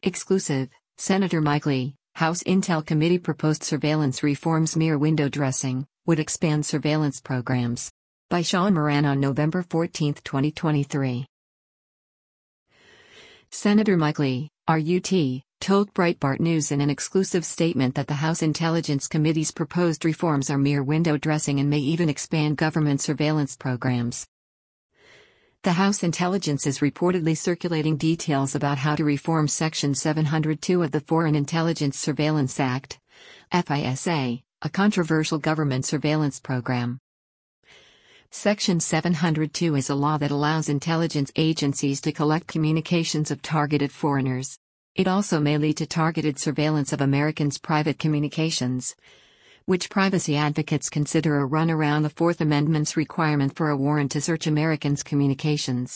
Exclusive, Senator Mike Lee, House Intel Committee proposed surveillance reforms mere window dressing, would expand surveillance programs. By Sean Moran on November 14, 2023. Senator Mike Lee, RUT, told Breitbart News in an exclusive statement that the House Intelligence Committee's proposed reforms are mere window dressing and may even expand government surveillance programs. The House Intelligence is reportedly circulating details about how to reform Section 702 of the Foreign Intelligence Surveillance Act, FISA, a controversial government surveillance program. Section 702 is a law that allows intelligence agencies to collect communications of targeted foreigners. It also may lead to targeted surveillance of Americans' private communications, which privacy advocates consider a run around the Fourth Amendment's requirement for a warrant to search Americans' communications.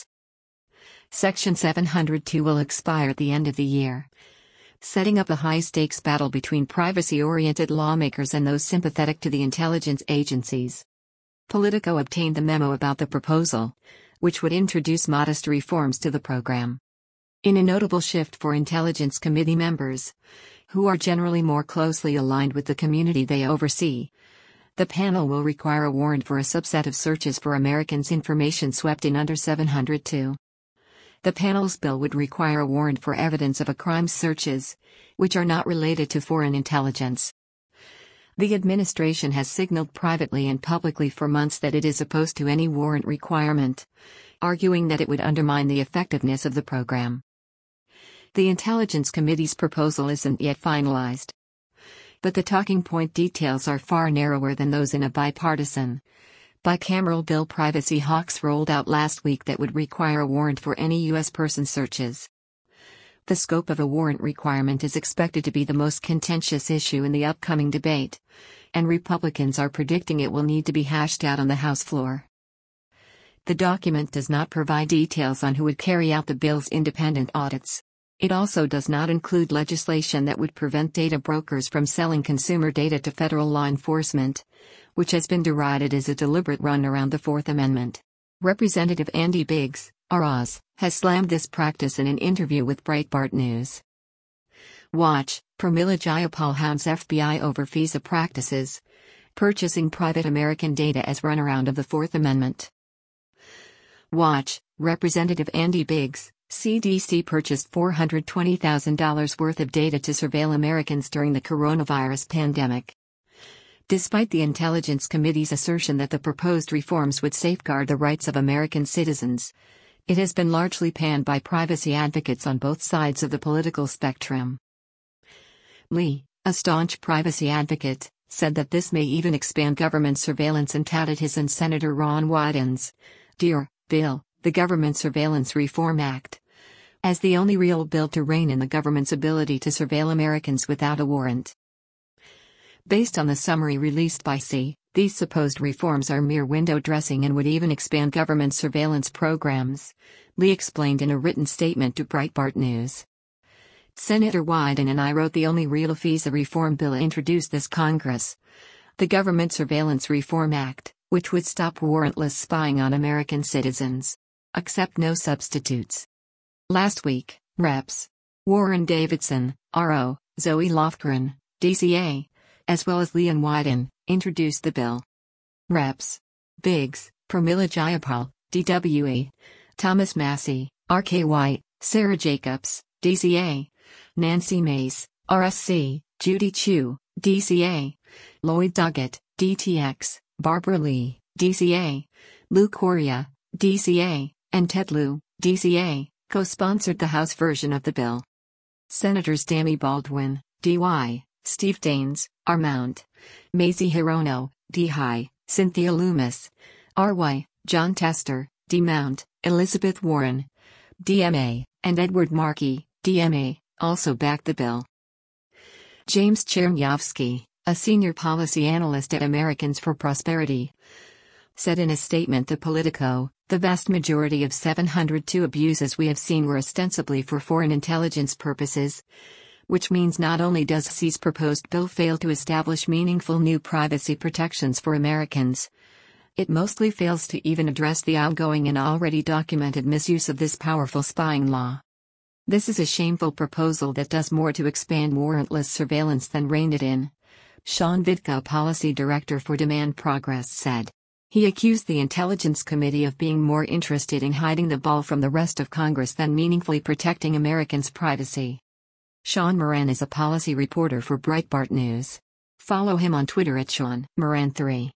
Section 702 will expire at the end of the year, setting up a high-stakes battle between privacy-oriented lawmakers and those sympathetic to the intelligence agencies. Politico obtained the memo about the proposal, which would introduce modest reforms to the program. In a notable shift for Intelligence Committee members, who are generally more closely aligned with the community they oversee, the panel will require a warrant for a subset of searches for Americans' information swept in under 702. The panel's bill would require a warrant for evidence of a crime's searches, which are not related to foreign intelligence. The administration has signaled privately and publicly for months that it is opposed to any warrant requirement, arguing that it would undermine the effectiveness of the program. The Intelligence Committee's proposal isn't yet finalized, but the talking point details are far narrower than those in a bipartisan, bicameral bill Privacy Hawks rolled out last week that would require a warrant for any U.S. person searches. The scope of a warrant requirement is expected to be the most contentious issue in the upcoming debate, and Republicans are predicting it will need to be hashed out on the House floor. The document does not provide details on who would carry out the bill's independent audits. It also does not include legislation that would prevent data brokers from selling consumer data to federal law enforcement, which has been derided as a deliberate run around the Fourth Amendment. Representative Andy Biggs, ROZ, has slammed this practice in an interview with Breitbart News. Watch, Pramila Jayapal hounds FBI over FISA practices, purchasing private American data as runaround of the Fourth Amendment. Watch, Representative Andy Biggs, CDC purchased $420,000 worth of data to surveil Americans during the coronavirus pandemic. Despite the Intelligence Committee's assertion that the proposed reforms would safeguard the rights of American citizens, it has been largely panned by privacy advocates on both sides of the political spectrum. Lee, a staunch privacy advocate, said that this may even expand government surveillance and touted his and Senator Ron Wyden's DEAR bill, the Government Surveillance Reform Act, as the only real bill to rein in the government's ability to surveil Americans without a warrant. Based on the summary released by C, these supposed reforms are mere window dressing and would even expand government surveillance programs, Lee explained in a written statement to Breitbart News. Senator Wyden and I wrote the only real FISA reform bill introduced this Congress, the Government Surveillance Reform Act, which would stop warrantless spying on American citizens. Accept no substitutes. Last week, Reps. Warren Davidson, RO, Zoe Lofgren, DCA, as well as Leon Wyden, introduced the bill. Reps. Biggs, Pramila Jayapal, DWE, Thomas Massey, RKY, Sarah Jacobs, DCA, Nancy Mace, RSC, Judy Chu, DCA, Lloyd Doggett, DTX, Barbara Lee, DCA, Lou Correa, DCA, and Ted Lieu, DCA, co-sponsored the House version of the bill. Senators Tammy Baldwin, DY, Steve Daines, R. Mount, Mazie Hirono, D-High, Cynthia Loomis, RY, John Tester, D. Mount, Elizabeth Warren, DMA, and Edward Markey, DMA, also backed the bill. James Chernyavsky, a senior policy analyst at Americans for Prosperity, said in a statement to Politico, the vast majority of 702 abuses we have seen were ostensibly for foreign intelligence purposes, which means not only does C's proposed bill fail to establish meaningful new privacy protections for Americans, it mostly fails to even address the ongoing and already documented misuse of this powerful spying law. This is a shameful proposal that does more to expand warrantless surveillance than rein it in, Sean Vidka, policy director for Demand Progress, said. He accused the Intelligence Committee of being more interested in hiding the ball from the rest of Congress than meaningfully protecting Americans' privacy. Sean Moran is a policy reporter for Breitbart News. Follow him on Twitter at Sean Moran3.